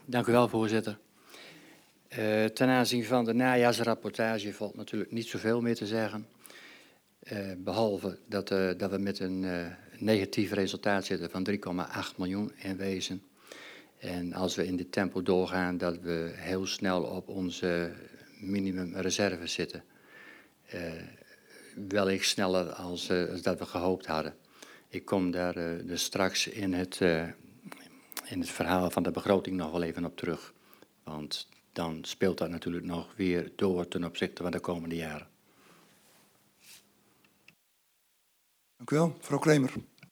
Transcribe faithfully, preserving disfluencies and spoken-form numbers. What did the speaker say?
Dank u wel, voorzitter. Uh, ten aanzien van de najaarsrapportage valt natuurlijk niet zoveel meer te zeggen. Uh, behalve dat, uh, dat we met een uh, negatief resultaat zitten van drie komma acht miljoen in wezen. En als we in dit tempo doorgaan, dat we heel snel op onze minimumreserve zitten. Uh, wellicht sneller als, uh, als dat we gehoopt hadden. Ik kom daar uh, dus straks in het, uh, in het verhaal van de begroting nog wel even op terug. Want dan speelt dat natuurlijk nog weer door ten opzichte van de komende jaren. Dank u wel. Mevrouw Kremer.